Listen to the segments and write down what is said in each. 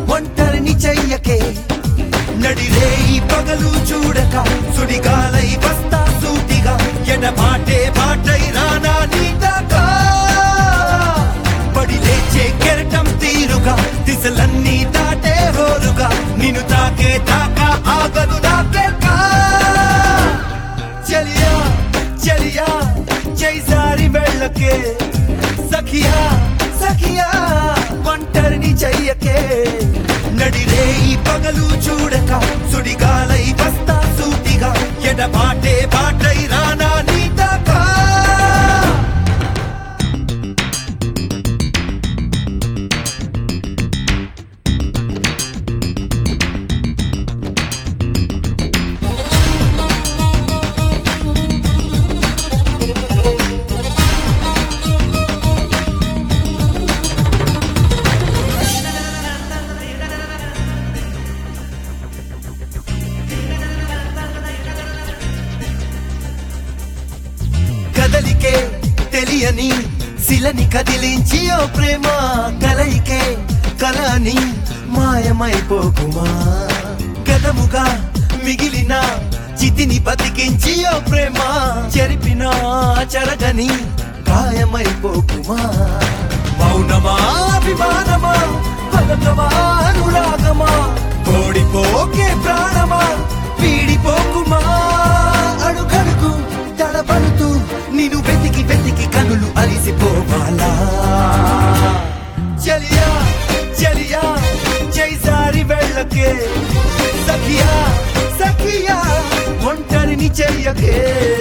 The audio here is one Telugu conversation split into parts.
ఒంటరిని చెయ్యకే నడిరేయి పగలు చూడక సుడిగాలై వస్తా సూటిగా ఎడబాటే బాటై రానా నీదాకా పడి లేచే కెరటం తీరుగా దిశలన్నీ దాటే హోరుగా నిన్ను తాకే దాకా ఆగదు నాకేకా చలియా చలియా జైసారి వెళ్ళకే సఖియా సఖియా ఒంటరిని చెయ్యకే నడిరేయి పగలు చూడక సుడిగాలై వస్తా సూటిగా ఎడబాటే బాటై రానా నీదాకా కదలికే తెలియని శిలని కదిలించి ఓ ప్రేమ కలయికే కలని మాయమైపోకుమా గదముగా మిగిలిన చితిని బతికించి ఓ ప్రేమ చెరిపిన చెరగని గాయమైపోకుమా మౌనమా అభిమానమా పలకమా అనురాగమా ఓడిపోకే ప్రాణమా వీడిపోకుమా అడుగడుగు తడబడుతూ నిన్ను వెతికి వెతికి కనులు అలిసిపోవాలా చలియా చలియా జైసారి వెళ్ళకే సఖియా సఖియా ఒంటరిని చెయ్యకే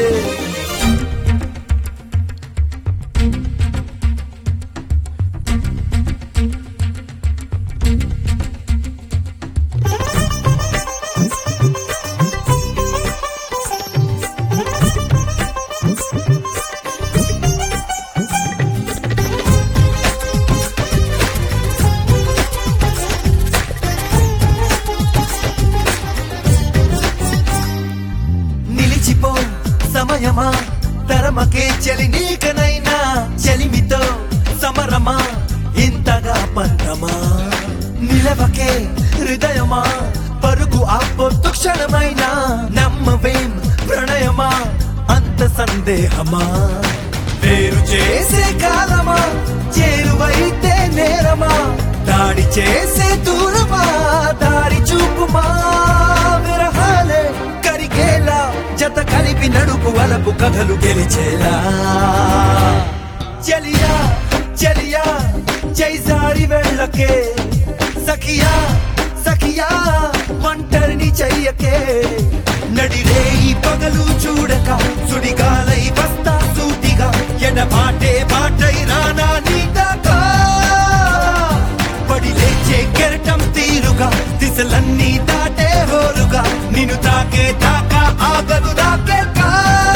నిలిచిపో సమయమా తరమకే చలి నీకనైనా చలిమితో సమరమా ఇంతగా పంతమా నిలవకే హృదయమా పరుగు ఆపొద్దు క్షణమైనా నమ్మవేం ప్రణయమా అంత సందేహమా వేరు చేసే కాలమా చేరువైతే నేరమా దాడి చేసే దూరమా దారి చూపుమా విరహాలే కరిగేలా జత కలిపి నడుపు వలపు కథలు గెలిచేలా చలియా చలియా జైసారి వెళ్ళకే సఖియా సఖియా ఒంటరిని చెయ్యకే నడిరేయి పగలు చూడక సుడిగాలై వస్తా సూటిగా ఎడబాటే బాటై రానా నీదాకా పడి లేచే కెరటం తీరుగా దిశలన్నీ దాటే హోరుగా నిన్ను తాకే దాకా ఆగదు నాకేకా